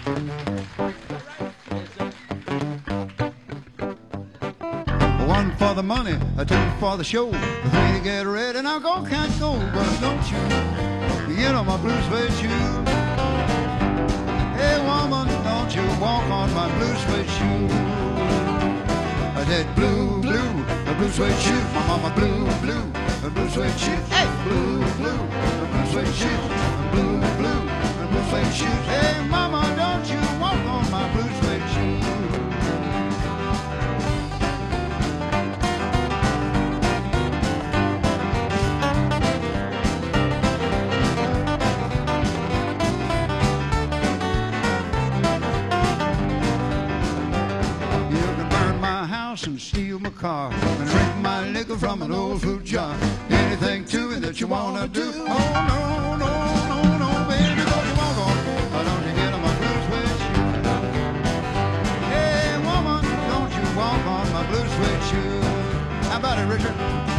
One for the money, a two for the show, three to get ready. Now go, can't go, but don't you get on my blue suede shoe. Hey woman, don't you walk on my blue suede shoe. I said blue, blue, a blue suede shoe. My mama blue, blue, a blue suede shoe. Hey, blue, blue, a blue suede shoe. Blue, blue, a blue suede shoe. Hey mama, don't you walk on my blue suede shoe. And steal my car and drink my liquor from an old fruit jar. Anything to me that you wanna do? Oh no, no, no, no, baby, don't you walk on? Why don't you get on my blue suede shoe? Hey woman, don't you walk on my blue suede shoe? How about it, Richard?